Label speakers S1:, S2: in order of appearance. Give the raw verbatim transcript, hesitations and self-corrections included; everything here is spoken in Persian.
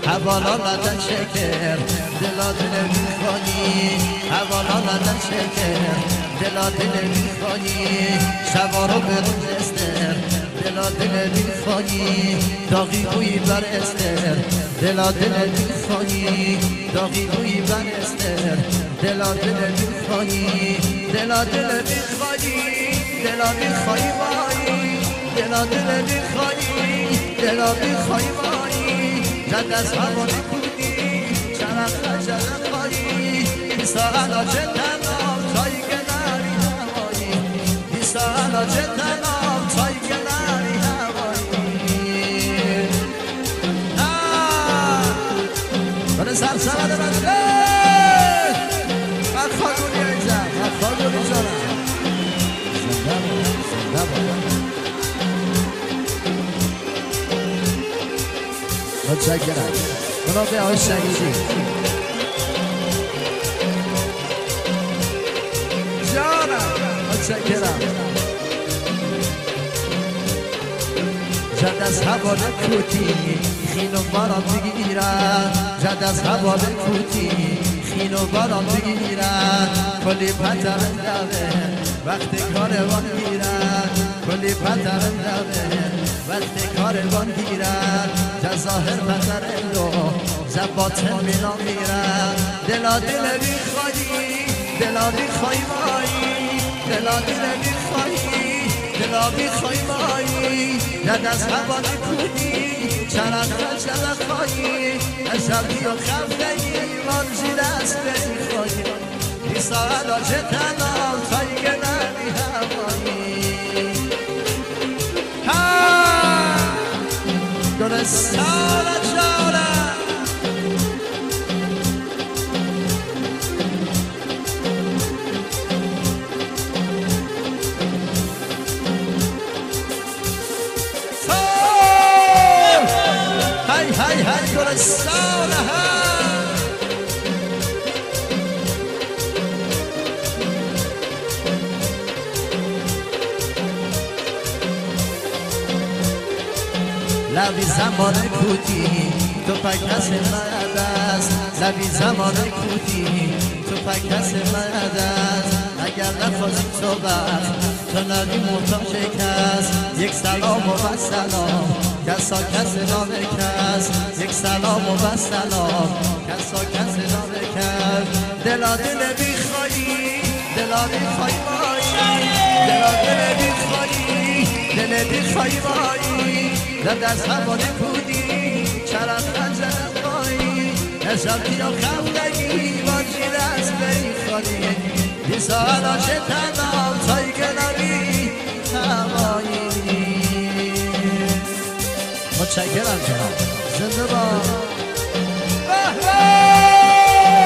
S1: حوالا لدن شکر دلا دل میخوانی حوالا لدن شکر دلا دل میخوانی شبارو به روز استر دلا دل میخوانی داغی بوی بر استر دلا دل میخوانی داغی بوی بر استر دلا دل میخوانی دلا دل میخوانی دلا میخوایی وای دلا دل میخوانی دلا میخوایی وای جد از هوا نکودی چرخ خجل خواهی بیسا علا جدنام تایی گناری هوایی بیسا علا جدنام تایی گناری هوایی بره سر سرده بده من خواهدونی ایزم من خواهدونی جانم زنده باید زنده باید متشکرم اونا به آقای شهیدی جانم متشکرم جد از هوا نکوتی خین و باران بگیرن جد از هوا نکوتی خین و باران بگیرن کلی پترن دوه وقتی کاروان گیرن کلی پترن دوه وقتی کاروان گیرن ظاهر پترن دو زباطن مینا میرن دلا دل میخوایی دلا میخوایی مایی دلا دل میخوایی دلا میخوایی مایی ند از هوا نکودی چرخ خجل خواهی اشبی و خفتگی منزی دست بمیخوایی بیسا علا جتنام تایی گنمی هوایی دونستان جانم های های های دونستان لبی زمان کوتی تو پکس مرد است لبی زمان کوتی تو پکس مرد است اگر نخواستی تو وقت تو نبی محتاج کس یک سلام و بسلام کسا کس نام کس یک سلام و بسلام کسا کس نام کس دلا دل بیخوایی دلا بیخوایی بایی دلا دل بیخوایی دل بیخوایی بایی ند از هوا نکودی چرخ خجل خواهی نشبی و خفتگی بانجی دست بریخوانی بیسا علا جتنام تایی گنمی هوایی متشکرم جناب زنده با